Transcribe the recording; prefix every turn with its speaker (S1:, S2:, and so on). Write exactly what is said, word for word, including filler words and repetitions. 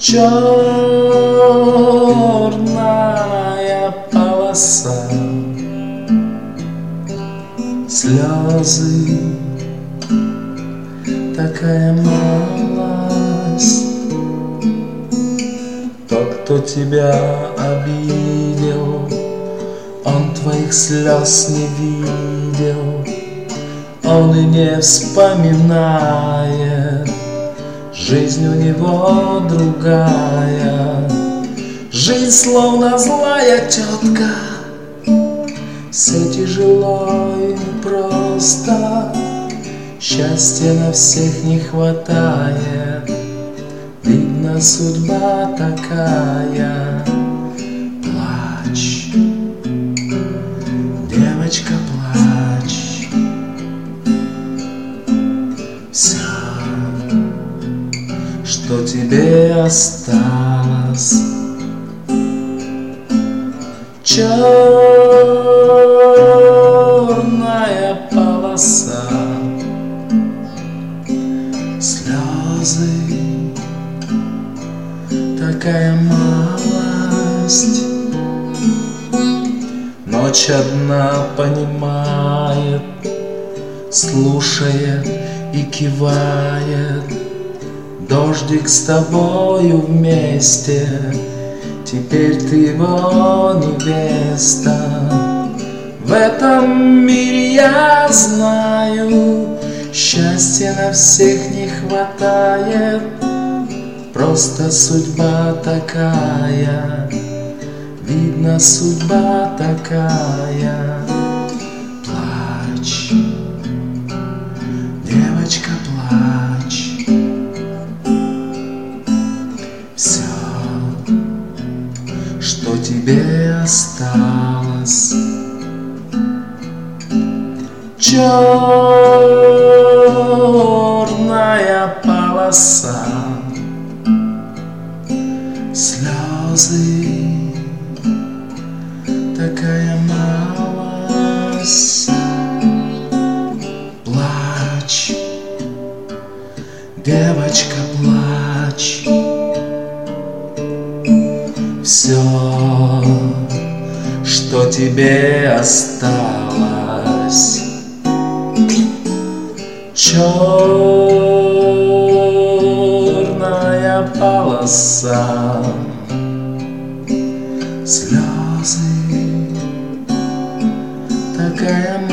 S1: Черная полоса, слезы, такая малость. Тот, кто тебя обидел, он твоих слез не видел, он и не вспоминает. Жизнь у него другая, жизнь словно злая тетка. Все тяжело и непросто, счастья на всех не хватает. Видно, судьба такая. Плачь, девочка, плачь. Все, что тебе осталось. Черная полоса, слезы, такая малость. Ночь одна понимает, слушает и кивает. Дождик с тобою вместе, теперь ты его невеста. В этом мире я знаю, счастья на всех не хватает. Просто судьба такая, видно, судьба такая. Плачь, девочка, плачь. Все, что тебе осталось. Черная полоса, слезы, такая малость. Плачь, девочка, плачь. Все, что тебе осталось. Черная полоса, слезы, такая